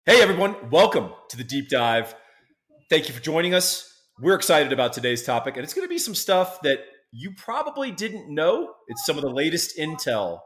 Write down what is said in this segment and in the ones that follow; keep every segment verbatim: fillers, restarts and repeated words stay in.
Hey everyone, welcome to the Deep Dive. Thank you for joining us. We're excited about today's topic, and it's going to be some stuff that you probably didn't know. It's some of the latest intel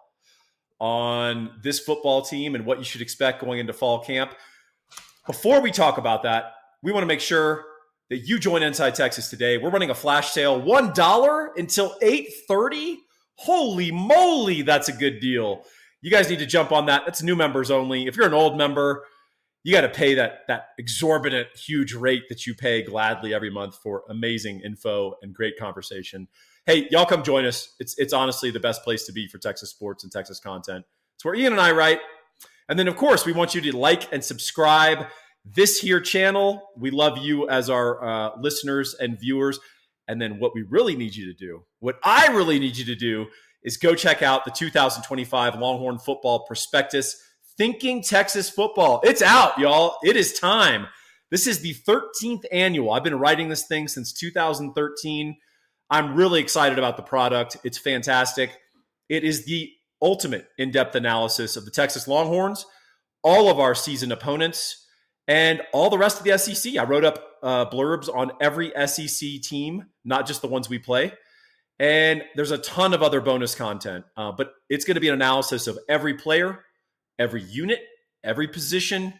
on this football team and what you should expect going into fall camp. Before we talk about that, we want to make sure that you join Inside Texas today. We're running a flash sale, one dollar until eight thirty. Holy moly, that's a good deal. You guys need to jump on that. That's new members only. If you're an old member, you got to pay that that exorbitant, huge rate that you pay gladly every month for amazing info and great conversation. Hey, y'all come join us. It's it's honestly the best place to be for Texas sports and Texas content. It's where Ian and I write. And then, of course, we want you to like and subscribe this here channel. We love you as our uh, listeners and viewers. And then what we really need you to do, what I really need you to do, is go check out the two thousand twenty-five Longhorn Football Prospectus, Thinking Texas Football. It's out, y'all. It is time. This is the thirteenth annual. I've been writing this thing since two thousand thirteen. I'm really excited about the product. It's fantastic. It is the ultimate in-depth analysis of the Texas Longhorns, all of our season opponents, and all the rest of the S E C. I wrote up uh, blurbs on every S E C team, not just the ones we play. And there's a ton of other bonus content, uh, but it's going to be an analysis of every player, every unit, every position,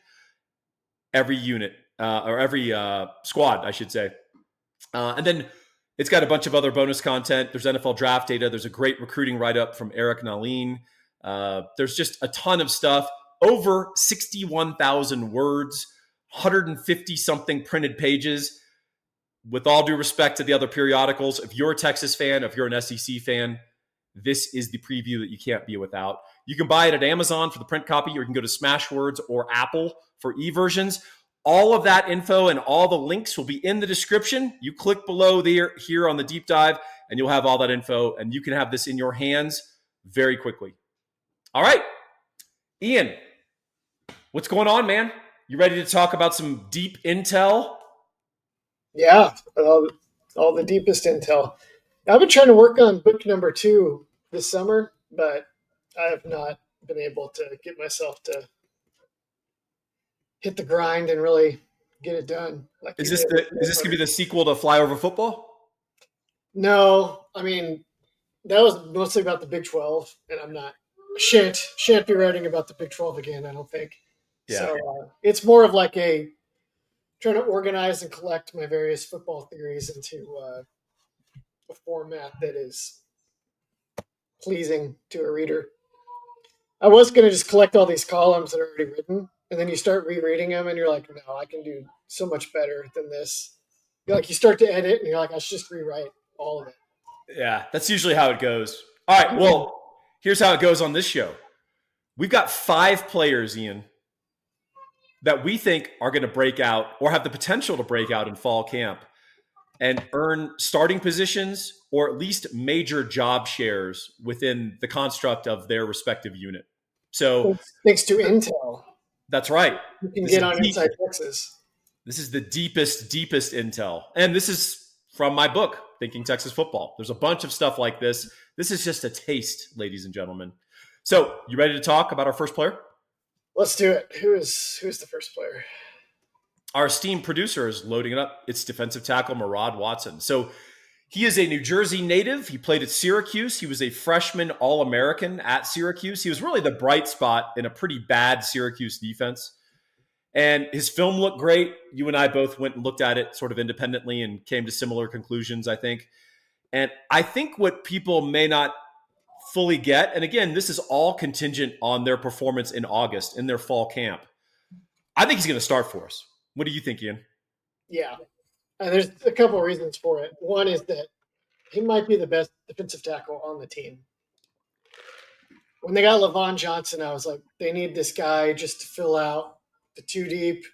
every unit, uh, or every uh, squad, I should say. Uh, and then it's got a bunch of other bonus content. There's N F L draft data. There's a great recruiting write-up from Eric Naline. Uh, there's just a ton of stuff. Over sixty-one thousand words, one hundred fifty something printed pages. With all due respect to the other periodicals, if you're a Texas fan, if you're an S E C fan, this is the preview that you can't be without. You can buy it at Amazon for the print copy, or you can go to Smashwords or Apple for e-versions. All of that info and all the links will be in the description. You click below there here on the deep dive, and you'll have all that info, and you can have this in your hands very quickly. All right, Ian, what's going on, man? You ready to talk about some deep intel? Yeah, all, all the deepest intel. I've been trying to work on book number two this summer, but I have not been able to get myself to hit the grind and really get it done. Like is this the, is this going to be the sequel to Flyover Football? No, I mean, that was mostly about the Big twelve, and I'm not shan't shan't be writing about the Big twelve again, I don't think. Yeah. So uh, it's more of like a trying to organize and collect my various football theories into uh, a format that is pleasing to a reader. I was going to just collect all these columns that are already written, and then you start rereading them, and you're like, no, I can do so much better than this. You're like, you start to edit, and you're like, I should just rewrite all of it. Yeah, that's usually how it goes. All right, well, here's how it goes on this show. We've got five players, Ian, that we think are going to break out or have the potential to break out in fall camp and earn starting positions or at least major job shares within the construct of their respective unit. So thanks to intel. That's right. You can this get on deep, Inside Texas. This is the deepest, deepest intel. And this is from my book, Thinking Texas Football. There's a bunch of stuff like this. This is just a taste, ladies and gentlemen. So you ready to talk about our first player? Let's do it. Who is who's the first player? Our esteemed producer is loading it up. It's defensive tackle Murad Watson. So he is a New Jersey native. He played at Syracuse. He was a freshman All-American at Syracuse. He was really the bright spot in a pretty bad Syracuse defense. And his film looked great. You and I both went and looked at it sort of independently and came to similar conclusions, I think. And I think what people may not fully get, and again, this is all contingent on their performance in August in their fall camp. I think he's going to start for us. What do you think, Ian? Yeah, uh, there's a couple of reasons for it. One is that he might be the best defensive tackle on the team. When they got Levon Johnson, I was like, they need this guy just to fill out the two deep.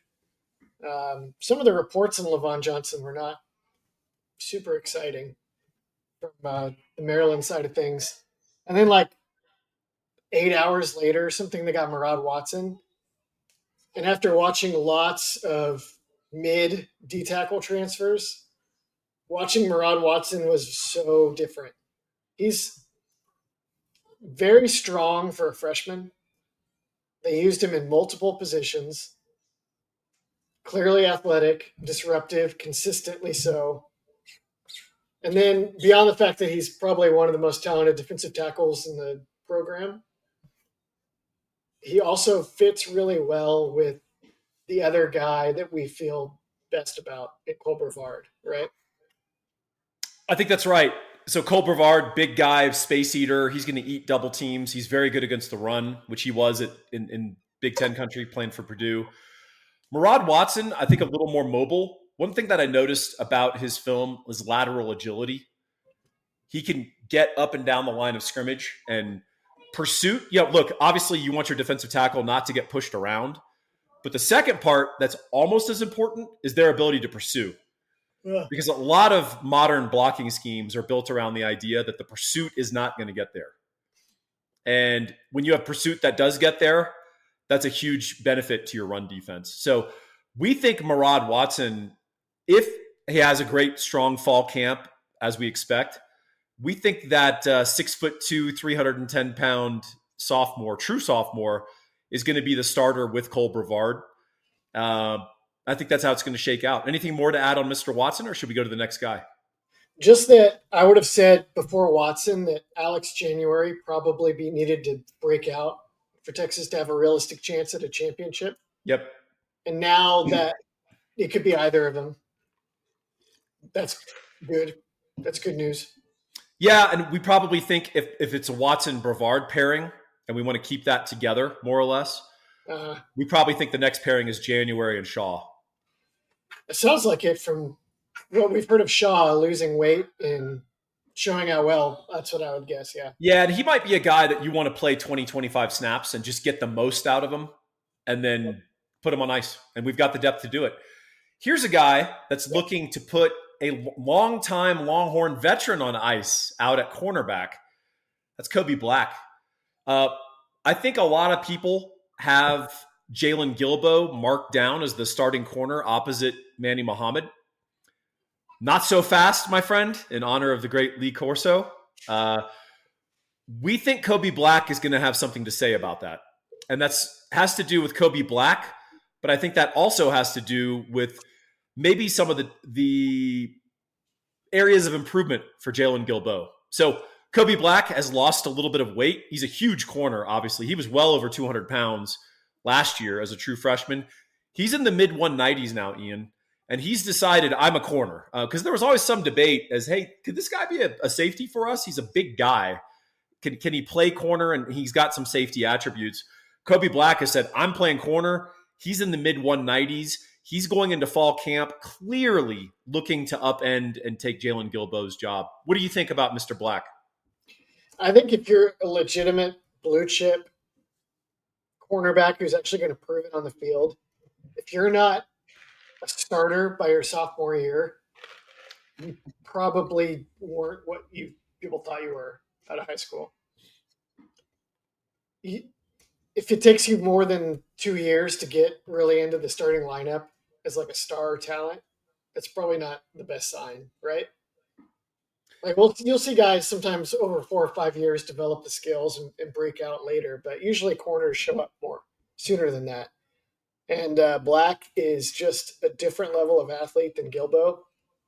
Um, some of the reports on Levon Johnson were not super exciting from uh, the Maryland side of things. And then like eight hours later or something, they got Murad Watson. And after watching lots of mid D-tackle transfers, watching Murad Watson was so different. He's very strong for a freshman. They used him in multiple positions. clearly athletic, disruptive, consistently so. And then beyond the fact that he's probably one of the most talented defensive tackles in the program, he also fits really well with the other guy that we feel best about in Cole Brevard, right? I think that's right. So Cole Brevard, big guy, space eater. He's going to eat double teams. He's very good against the run, which he was at, in, in Big Ten country playing for Purdue. Murad Watson, I think a little more mobile. One thing that I noticed about his film was lateral agility. He can get up and down the line of scrimmage and pursuit. Yeah, look, obviously you want your defensive tackle not to get pushed around. But the second part that's almost as important is their ability to pursue. Yeah. Because a lot of modern blocking schemes are built around the idea that the pursuit is not going to get there. And when you have pursuit that does get there, that's a huge benefit to your run defense. So we think Murad Watson, if he has a great, strong fall camp, as we expect, we think that uh, six foot two, three hundred ten pound sophomore, true sophomore, is going to be the starter with Cole Brevard. Uh, I think that's how it's going to shake out. Anything more to add on Mister Watson, or should we go to the next guy? Just that I would have said before Watson that Alex January probably be needed to break out for Texas to have a realistic chance at a championship. Yep. And now that it could be either of them, that's good. That's good news. Yeah, and we probably think if, if it's a Watson-Brevard pairing, and we want to keep that together, more or less, uh, we probably think the next pairing is January and Shaw. It sounds like it from what we've heard of Shaw losing weight and showing how well. That's what I would guess, yeah. Yeah, and he might be a guy that you want to play twenty, twenty-five snaps and just get the most out of him and then yep. put him on ice. And we've got the depth to do it. Here's a guy that's yep. looking to put a long-time Longhorn veteran on ice out at cornerback. That's Kobe Black. Uh, I think a lot of people have Jalen Guilbeau marked down as the starting corner opposite Manny Muhammad. Not so fast, my friend, in honor of the great Lee Corso. Uh, we think Kobe Black is going to have something to say about that. And that's has to do with Kobe Black, but I think that also has to do with maybe some of the, the areas of improvement for Jalen Guilbeau. So Kobe Black has lost a little bit of weight. He's a huge corner, obviously. He was well over two hundred pounds last year as a true freshman. He's in the mid one nineties now, Ian, and he's decided I'm a corner. Because uh, there was always some debate as, hey, could this guy be a, a safety for us? He's a big guy. Can, can he play corner? And he's got some safety attributes. Kobe Black has said, I'm playing corner. He's in the mid one nineties. He's going into fall camp clearly looking to upend and take Jalen Guilbeau's job. What do you think about Mister Black? I think if you're a legitimate blue chip cornerback who's actually going to prove it on the field, if you're not a starter by your sophomore year, you probably weren't what you people thought you were out of high school. You, if it takes you more than two years to get really into the starting lineup as like a star talent, that's probably not the best sign, right? Like, well, you'll see guys sometimes over four or five years develop the skills and, and break out later, but usually corners show up more sooner than that. And uh, Black is just a different level of athlete than Guilbeau.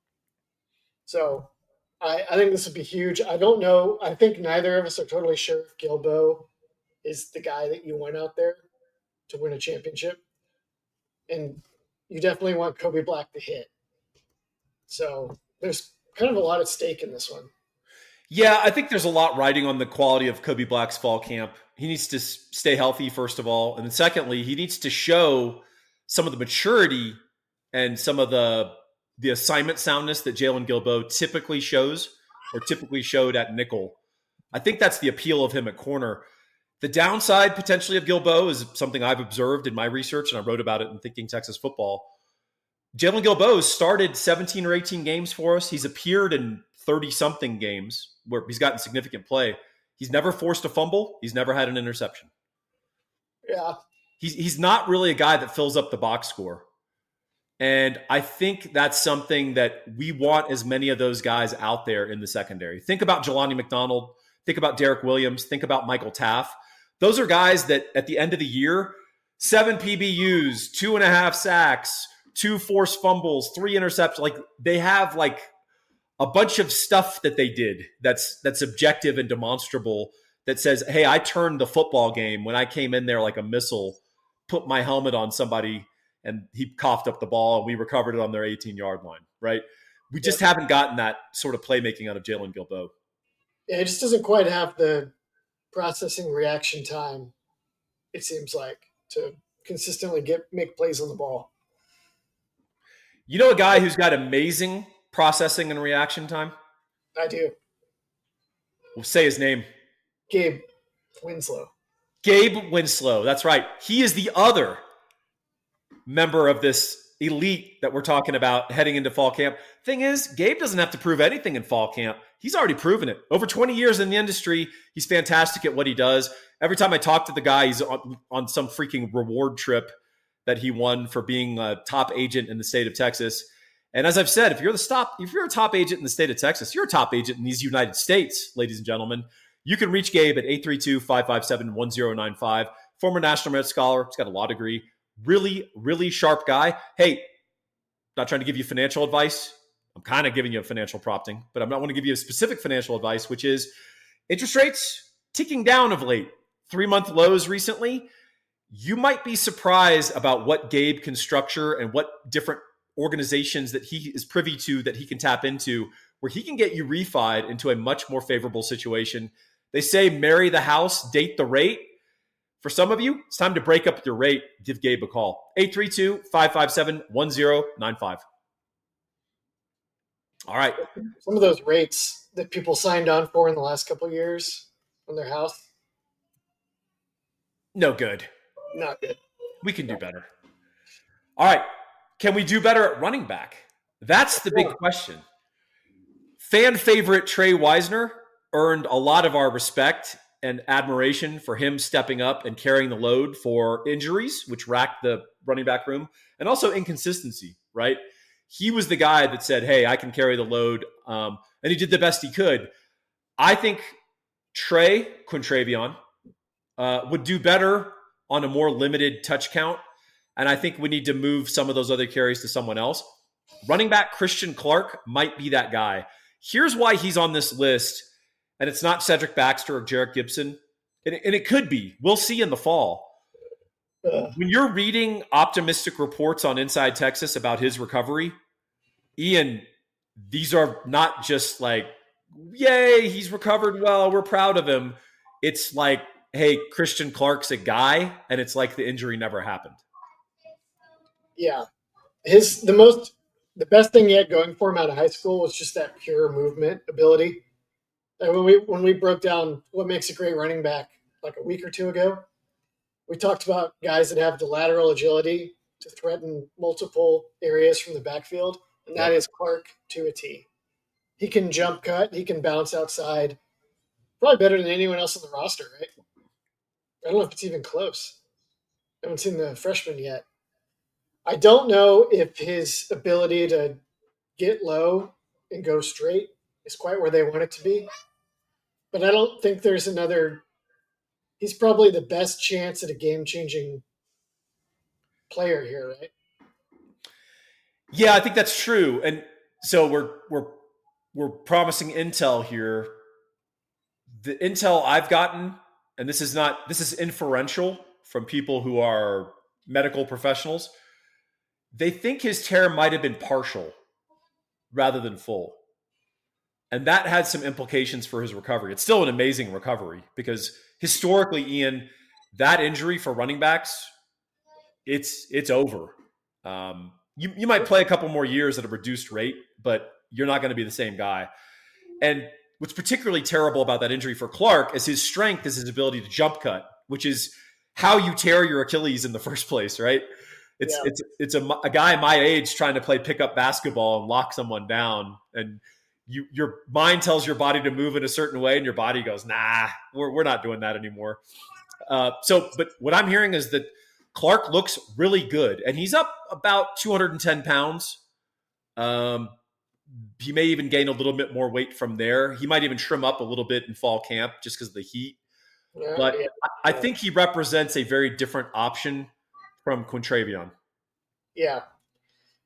So I, I think this would be huge. I don't know. I think neither of us are totally sure if Guilbeau is the guy that you want out there to win a championship. And you definitely want Kobe Black to hit. So there's kind of a lot at stake in this one. Yeah, I think there's a lot riding on the quality of Kobe Black's fall camp. He needs to stay healthy, first of all. And then secondly, he needs to show some of the maturity and some of the the assignment soundness that Jalen Guilbeau typically shows or typically showed at nickel. I think that's the appeal of him at corner. The downside potentially of Guilbeau is something I've observed in my research, and I wrote about it in Thinking Texas Football. Jalen Guilbeau started seventeen or eighteen games for us. He's appeared in thirty-something games where he's gotten significant play. He's never forced a fumble. He's never had an interception. Yeah. He's, he's not really a guy that fills up the box score. And I think that's something that we want as many of those guys out there in the secondary. Think about Jelani McDonald. Think about Derek Williams. Think about Michael Taff. Those are guys that at the end of the year, seven P B Us, two and a half sacks, two forced fumbles, three interceptions. Like they have like a bunch of stuff that they did that's that's objective and demonstrable that says, hey, I turned the football game when I came in there like a missile, put my helmet on somebody, and he coughed up the ball, and we recovered it on their eighteen-yard line, right? We just haven't gotten that sort of playmaking out of Jalen Guilbeau. Yeah, it just doesn't quite have the processing reaction time, it seems like, to consistently get make plays on the ball. You know a guy who's got amazing processing and reaction time? I do. We'll say his name. Gabe Winslow. Gabe Winslow. That's right. He is the other member of this elite that we're talking about heading into fall camp. Thing is, Gabe doesn't have to prove anything in fall camp. He's already proven it. Over twenty years in the industry, he's fantastic at what he does. Every time I talk to the guy, he's on, on some freaking reward trip that he won for being a top agent in the state of Texas. And as I've said, if you're the stop, if you're a top agent in the state of Texas, you're a top agent in these United States, ladies and gentlemen. You can reach Gabe at eight three two, five five seven, one zero nine five. Former National Merit Scholar. He's got a law degree. Really, really sharp guy. Hey, not trying to give you financial advice. I'm kind of giving you a financial prompting, but I'm not want to give you a specific financial advice, which is interest rates ticking down of late. Three-month lows recently. You might be surprised about what Gabe can structure and what different organizations that he is privy to that he can tap into, where he can get you refied into a much more favorable situation. They say marry the house, date the rate. For some of you, it's time to break up your rate. Give Gabe a call. eight three two, five five seven, one zero nine five. All right. Some of those rates that people signed on for in the last couple of years on their house. No good. Not good. We can do better. All right. Can we do better at running back? That's the big question. Fan favorite Trey Wisner earned a lot of our respect and admiration for him stepping up and carrying the load for injuries, which racked the running back room, and also inconsistency, right? He was the guy that said, hey, I can carry the load, um, and he did the best he could. I think Trey Quintravion uh, would do better on a more limited touch count, and I think we need to move some of those other carries to someone else. Running back Christian Clark might be that guy. Here's why he's on this list, and it's not Cedric Baxter or Jarek Gibson, and it, and it could be. We'll see in the fall. When you're reading optimistic reports on Inside Texas about his recovery, Ian, these are not just like, yay, he's recovered well, we're proud of him. It's like, hey, Christian Clark's a guy, and it's like the injury never happened. Yeah. His the most the best thing he had going for him out of high school was just that pure movement ability. And when we when we broke down what makes a great running back like a week or two ago, we talked about guys that have the lateral agility to threaten multiple areas from the backfield, and that is Clark to a T. He can jump cut. He can bounce outside. Probably better than anyone else on the roster, right? I don't know if it's even close. I haven't seen the freshman yet. I don't know if his ability to get low and go straight is quite where they want it to be, but I don't think there's another – he's probably the best chance at a game-changing player here, right? Yeah, I think that's true. And so we're we're we're promising intel here. The intel I've gotten, and this is not this is inferential from people who are medical professionals, they think his tear might have been partial rather than full. And that had some implications for his recovery. It's still an amazing recovery because historically, Ian, that injury for running backs, it's it's over. Um, you, you might play a couple more years at a reduced rate, but you're not going to be the same guy. And what's particularly terrible about that injury for Clark is his strength is his ability to jump cut, which is how you tear your Achilles in the first place, right? It's yeah. it's it's a, a guy my age trying to play pickup basketball and lock someone down, and you your mind tells your body to move in a certain way, and your body goes, nah, we're we're not doing that anymore. Uh, so, but what I'm hearing is that Clark looks really good, and he's up about two hundred ten pounds. Um, he may even gain a little bit more weight from there. He might even trim up a little bit in fall camp just because of the heat. Yeah, but yeah. I, I think he represents a very different option from Quintravion. Yeah.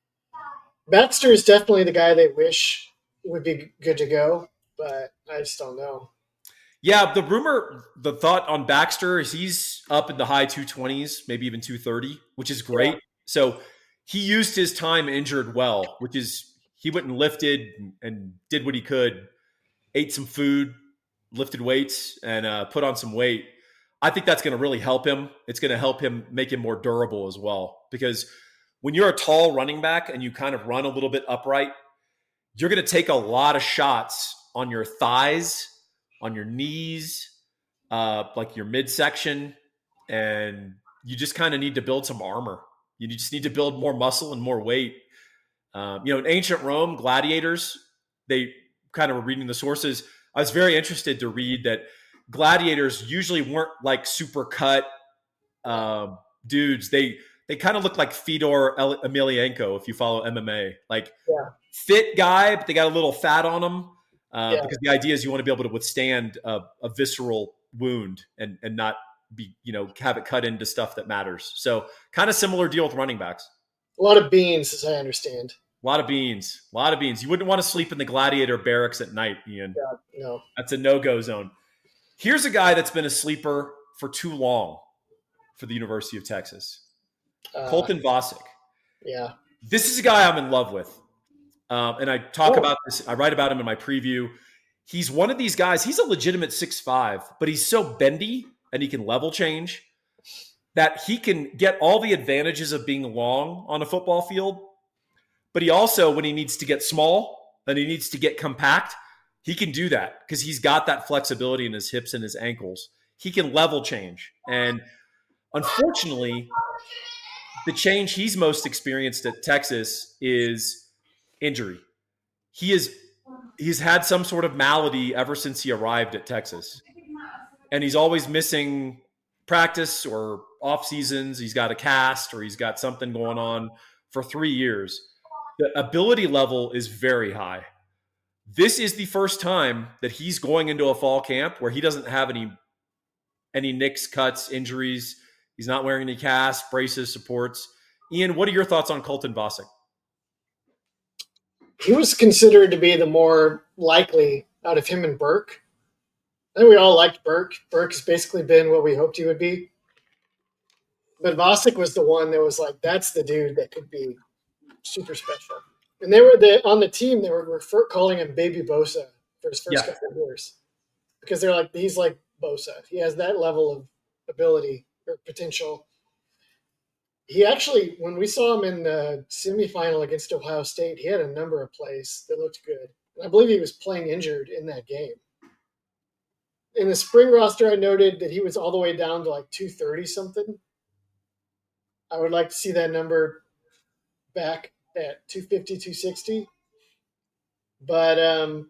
Baxter is definitely the guy they wish would be good to go, but I just don't know. Yeah, the rumor, the thought on Baxter is he's up in the high two twenties, maybe even two thirty, which is great. Yeah. So he used his time injured well, which is he went and lifted and did what he could, ate some food, lifted weights, and uh, put on some weight. I think that's going to really help him. It's going to help him make him more durable as well. Because when you're a tall running back and you kind of run a little bit upright, you're going to take a lot of shots on your thighs, on your knees, uh, like your midsection, and you just kind of need to build some armor. You just need to build more muscle and more weight. Um, you know, in ancient Rome, gladiators, they kind of were reading the sources. I was very interested to read that gladiators usually weren't like super cut uh, dudes. They they kind of look like Fedor Emelianenko, if you follow M M A. Like yeah. fit guy, but they got a little fat on them. Uh, yeah. Because the idea is you want to be able to withstand a, a visceral wound and and not be, you know, have it cut into stuff that matters. So kind of similar deal with running backs. A lot of beans, as I understand. A lot of beans. A lot of beans. You wouldn't want to sleep in the gladiator barracks at night, Ian. Yeah, no. That's a no-go zone. Here's a guy that's been a sleeper for too long for the University of Texas. Uh, Colton Vasek. Yeah. This is a guy I'm in love with. Um, and I talk oh. about this. I write about him in my preview. He's one of these guys. He's a legitimate six five, but he's so bendy and he can level change that he can get all the advantages of being long on a football field. But he also, when he needs to get small and he needs to get compact, he can do that because he's got that flexibility in his hips and his ankles. He can level change. And unfortunately, the change he's most experienced at Texas is injury. He is he's had some sort of malady ever since he arrived at Texas. And he's always missing practice or off seasons. He's got a cast or he's got something going on for three years. The ability level is very high. This is the first time that he's going into a fall camp where he doesn't have any any nicks, cuts, injuries. He's not wearing any casts, braces, supports. Ian, what are your thoughts on Colton Vasek? He was considered to be the more likely out of him and Burke. I think we all liked Burke. Burke has basically been what we hoped he would be. But Vasek was the one that was like, that's the dude that could be super special. And they were the, on the team, they were refer, calling him Baby Bosa for his first yeah. couple of years. Because they're like, he's like Bosa. He has that level of ability or potential. He actually, when we saw him in the semifinal against Ohio State, he had a number of plays that looked good. And I believe he was playing injured in that game. In the spring roster, I noted that he was all the way down to like two thirty something. I would like to see that number back at two fifty, two sixty. But um,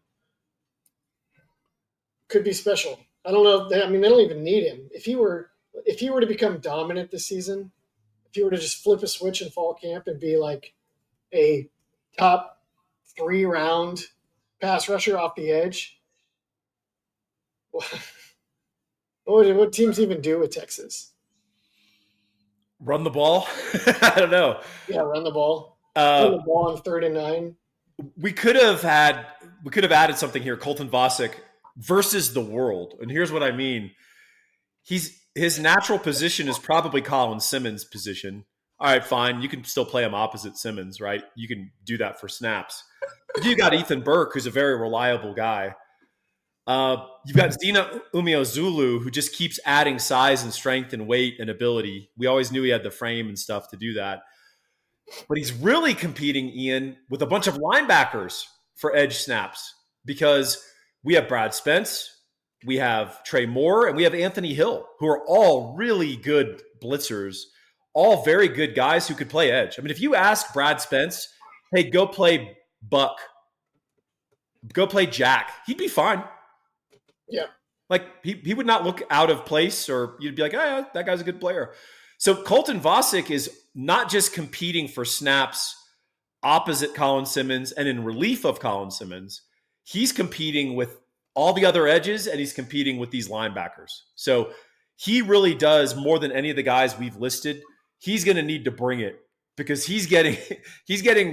could be special. I don't know. If they, I mean, they don't even need him. If he were, if he were to become dominant this season, if he were to just flip a switch in fall camp and be like a top three round pass rusher off the edge, what would, what teams even do with Texas? Run the ball? I don't know. Yeah, run the ball. Uh, run the ball on third and nine. We could have had, we could have added something here. Colton Vasek versus the world. And here's what I mean. He's, his natural position is probably Colin Simmons' position. All right, fine. You can still play him opposite Simmons, right? You can do that for snaps. But you got Ethan Burke, who's a very reliable guy. Uh, you've got Zena Umeozulu, who just keeps adding size and strength and weight and ability. We always knew he had the frame and stuff to do that. But he's really competing, Ian, with a bunch of linebackers for edge snaps because we have Brad Spence, we have Trey Moore, and we have Anthony Hill, who are all really good blitzers, all very good guys who could play edge. I mean, if you ask Brad Spence, hey, go play Buck, go play Jack, he'd be fine. Yeah. Like, he, he would not look out of place, or you'd be like, oh, yeah, that guy's a good player. So Colton Vasek is not just competing for snaps opposite Colin Simmons and in relief of Colin Simmons. He's competing with all the other edges, and he's competing with these linebackers. So he really does, more than any of the guys we've listed, he's going to need to bring it because he's getting he's getting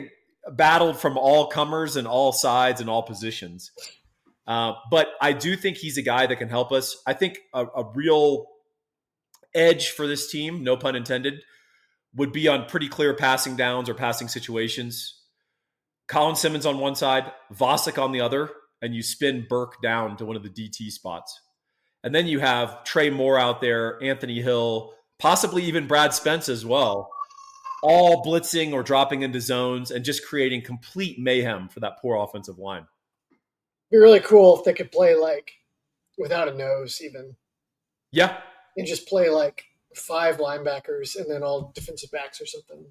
battled from all comers and all sides and all positions. Uh, but I do think he's a guy that can help us. I think a, a real edge for this team, no pun intended, would be on pretty clear passing downs or passing situations. Colin Simmons on one side, Vasek on the other, and you spin Burke down to one of the D T spots. And then you have Trey Moore out there, Anthony Hill, possibly even Brad Spence as well, all blitzing or dropping into zones and just creating complete mayhem for that poor offensive line. Be really cool if they could play like without a nose even. Yeah. And just play like five linebackers and then all defensive backs or something.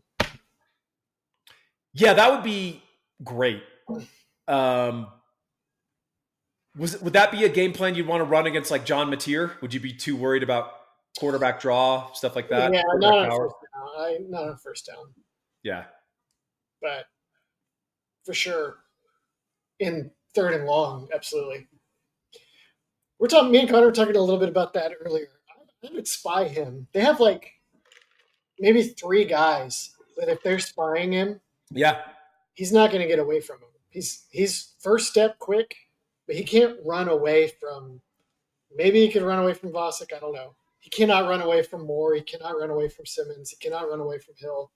Yeah, that would be great. Um, was would that be a game plan you'd want to run against like John Mateer? Would you be too worried about quarterback draw, stuff like that? Yeah, not on, first down. I, not on first down. Yeah. But for sure, in third and long, absolutely. We're talking, me and Connor were talking a little bit about that earlier. I, I would spy him. They have like maybe three guys that if they're spying him, yeah, he's not going to get away from him. He's he's first step quick, but he can't run away from. Maybe he can run away from Vasek. I don't know. He cannot run away from Moore. He cannot run away from Simmons. He cannot run away from Hill.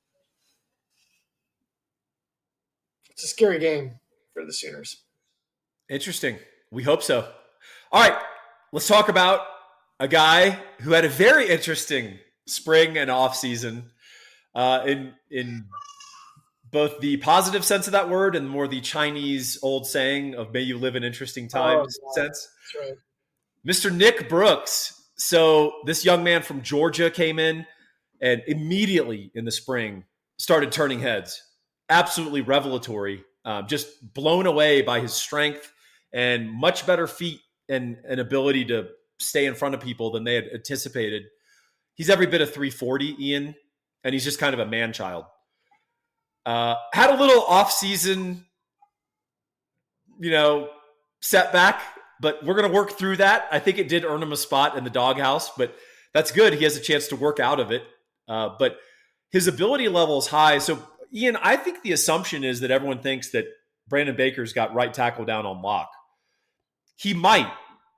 It's a scary game for the Sooners. Interesting. We hope so. All right, let's talk about a guy who had a very interesting spring and off season uh, in in both the positive sense of that word and more the Chinese old saying of "May you live in interesting times" oh, sense. That's right. Mister Nick Brooks. So this young man from Georgia came in and immediately in the spring started turning heads. Absolutely revelatory. Um, just blown away by his strength and much better feet and an ability to stay in front of people than they had anticipated. He's every bit of three forty, Ian, and he's just kind of a man-child. Uh, had a little off-season, you know, setback, but we're going to work through that. I think it did earn him a spot in the doghouse, but that's good. He has a chance to work out of it. Uh, but his ability level is high. So, Ian, I think the assumption is that everyone thinks that Brandon Baker's got right tackle down on lock. He might,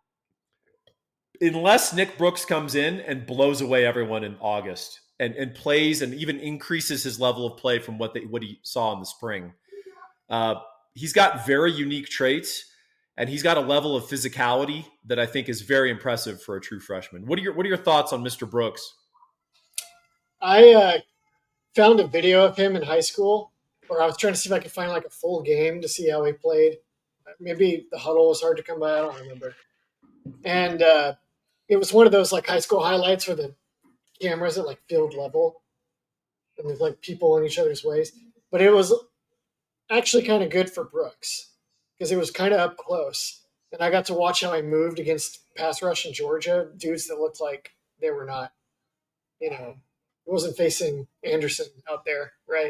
unless Nick Brooks comes in and blows away everyone in August and, and plays and even increases his level of play from what they, what he saw in the spring. Uh, he's got very unique traits, and he's got a level of physicality that I think is very impressive for a true freshman. What are your What are your thoughts on Mister Brooks? I uh, found a video of him in high school where I was trying to see if I could find like a full game to see how he played. Maybe the huddle was hard to come by. I don't remember. And uh, it was one of those like high school highlights where the cameras at like field level and there's like people in each other's ways. But it was actually kind of good for Brooks because it was kind of up close. And I got to watch how he moved against pass rush in Georgia, dudes that looked like they were not, you know, it wasn't facing Anderson out there, right?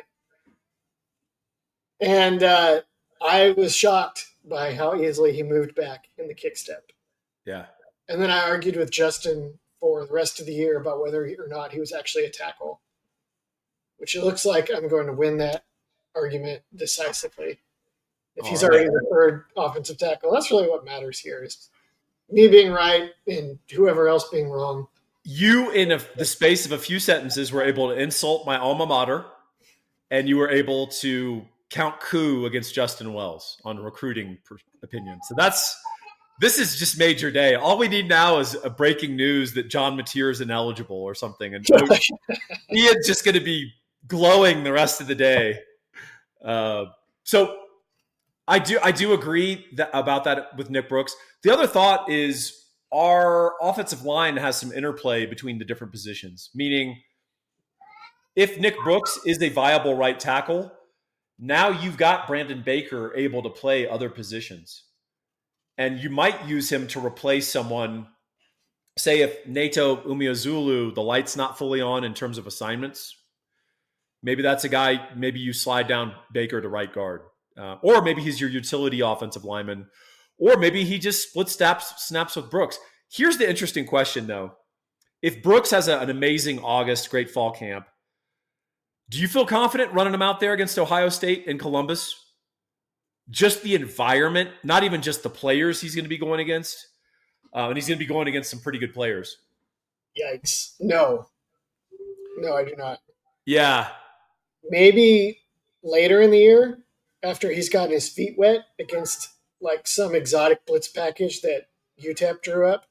And uh, I was shocked by how easily he moved back in the kick step. Yeah. And then I argued with Justin for the rest of the year about whether or not he was actually a tackle, which it looks like I'm going to win that argument decisively. If he's All already right. the third offensive tackle, that's really what matters here is me being right and whoever else being wrong. You, in a, the space of a few sentences, were able to insult my alma mater, and you were able to count coup against Justin Wells on recruiting per- opinion. So that's this has just made your day. All we need now is a breaking news that John Mateer is ineligible or something, and Ian's just going to be glowing the rest of the day. Uh, so I do I do agree that, about that with Nick Brooks. The other thought is our offensive line has some interplay between the different positions, meaning if Nick Brooks is a viable right tackle, now you've got Brandon Baker able to play other positions. And you might use him to replace someone, say if Nato Umeozulu, the light's not fully on in terms of assignments, maybe that's a guy, maybe you slide down Baker to right guard. Uh, or maybe he's your utility offensive lineman. Or maybe he just split snaps, snaps with Brooks. Here's the interesting question, though. If Brooks has a, an amazing August, great fall camp, Do you feel confident running him out there against Ohio State and Columbus? Just the environment, not even just the players he's going to be going against. Uh, and he's going to be going against some pretty good players. Yikes. No. No, I do not. Yeah. Maybe later in the year, after he's gotten his feet wet against like some exotic blitz package that U T E P drew up.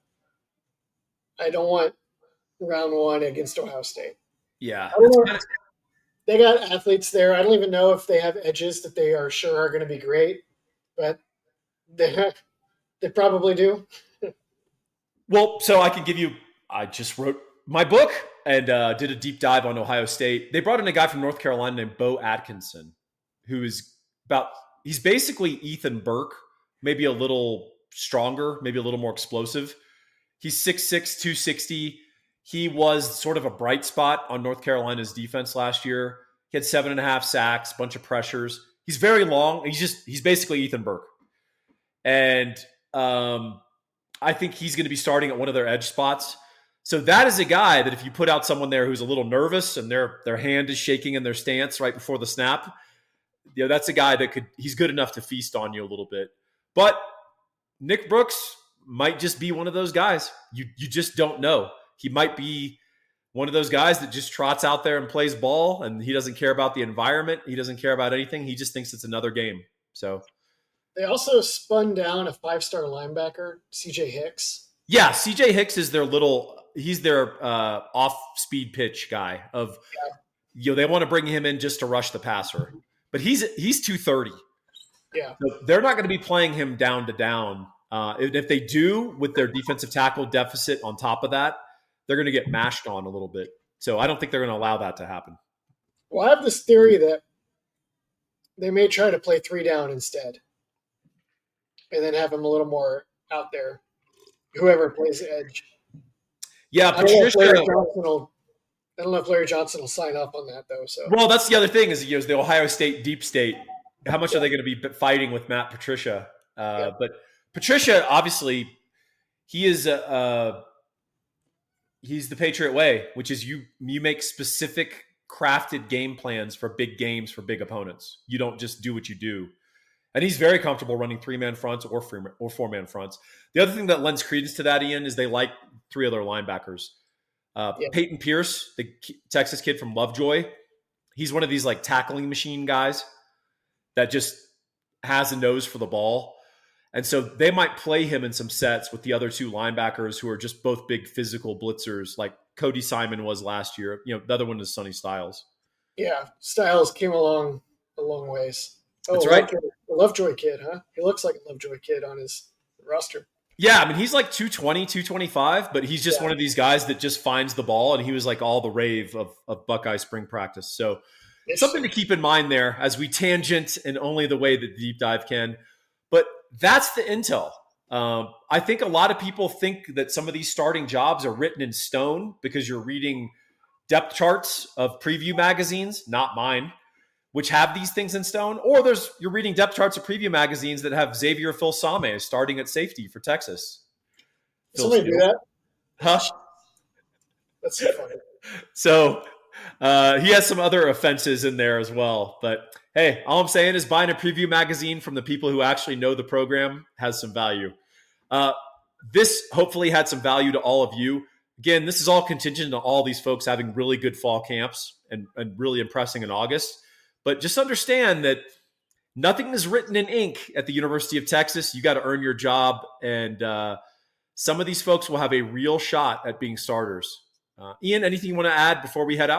I don't want round one against Ohio State. Yeah. I don't know. They got athletes there. I don't even know if they have edges that they are sure are going to be great, but they, they probably do. Well, so I can give you, I just wrote my book and uh, did a deep dive on Ohio State. They brought in a guy from North Carolina named Bo Atkinson, who is about, he's basically Ethan Burke, maybe a little stronger, maybe a little more explosive. He's six six, two sixty. He was sort of a bright spot on North Carolina's defense last year. He had seven and a half sacks, bunch of pressures. He's very long. He's just, he's basically Ethan Burke. And um, I think he's going to be starting at one of their edge spots. So that is a guy that if you put out someone there who's a little nervous and their their hand is shaking in their stance right before the snap, you know, that's a guy that could, he's good enough to feast on you a little bit. But Nick Brooks might just be one of those guys. You you just don't know. He might be one of those guys that just trots out there and plays ball, and he doesn't care about the environment. He doesn't care about anything. He just thinks it's another game. So they also spun down a five-star linebacker, C J Hicks. Yeah, C J Hicks is their little – he's their uh, off-speed pitch guy of yeah. – you know, they want to bring him in just to rush the passer. But he's he's two thirty. Yeah. So they're not going to be playing him down to down. Uh, if, if they do, with their defensive tackle deficit on top of that, they're going to get mashed on a little bit. So I don't think they're going to allow that to happen. Well, I have this theory that they may try to play three down instead and then have him a little more out there, whoever plays the edge. Yeah, I don't, know if Patricia, Larry Johnson will, I don't know if Larry Johnson will sign up on that, though. So Well, that's the other thing is, you know, the Ohio State deep state. How much yeah. are they going to be fighting with Matt Patricia? Uh, yeah. But Patricia, obviously, he is a uh, – he's the Patriot way, which is you you make specific crafted game plans for big games for big opponents. You don't just do what you do. And he's very comfortable running three-man fronts or free, or four-man fronts. The other thing that lends credence to that, Ian, is they like three other linebackers. Uh, yeah. Peyton Pierce, the Texas kid from Lovejoy, he's one of these like tackling machine guys that just has a nose for the ball. And so they might play him in some sets with the other two linebackers who are just both big physical blitzers like Cody Simon was last year. You know, the other one is Sonny Styles. Yeah, Styles came along a long ways. Oh, That's right. Lovejoy, Lovejoy kid, huh? He looks like a Lovejoy kid on his roster. Yeah, I mean, he's like two twenty, two twenty-five, but he's just yeah. one of these guys that just finds the ball, and he was like all the rave of, of Buckeye spring practice. So it's something to keep in mind there as we tangent in only the way that Deep Dive can. But that's the intel. Um, I think a lot of people think that some of these starting jobs are written in stone because you're reading depth charts of preview magazines, not mine, which have these things in stone. Or there's you're reading depth charts of preview magazines that have Xavier Filsaime starting at safety for Texas. Somebody do that? Huh? That's so funny. So uh, he has some other offenses in there as well, but hey, all I'm saying is buying a preview magazine from the people who actually know the program has some value. Uh, this hopefully had some value to all of you. Again, this is all contingent on all these folks having really good fall camps and, and really impressing in August. But just understand that nothing is written in ink at the University of Texas. You got to earn your job. And uh, some of these folks will have a real shot at being starters. Uh, Ian, anything you want to add before we head out?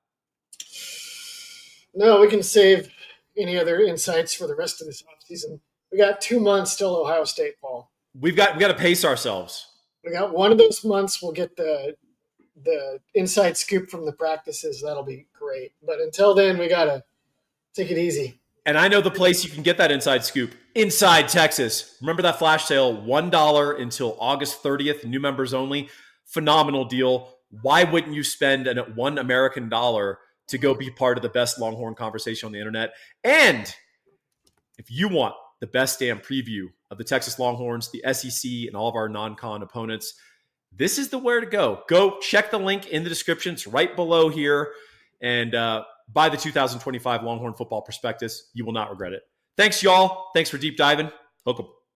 No, we can save any other insights for the rest of this offseason. We got two months till Ohio State, Paul. We've got we got to pace ourselves. We got one of those months. We'll get the the inside scoop from the practices. That'll be great. But until then, we gotta take it easy. And I know the place you can get that inside scoop. Inside Texas. Remember that flash sale? one dollar until August thirtieth. New members only. Phenomenal deal. Why wouldn't you spend an one American dollar to go be part of the best Longhorn conversation on the internet? And if you want the best damn preview of the Texas Longhorns, the S E C, and all of our non-con opponents, this is the where to go. Go check the link in the description. It's right below here. And uh, buy the two thousand twenty-five Longhorn Football Prospectus. You will not regret it. Thanks, y'all. Thanks for deep diving. Hook 'em.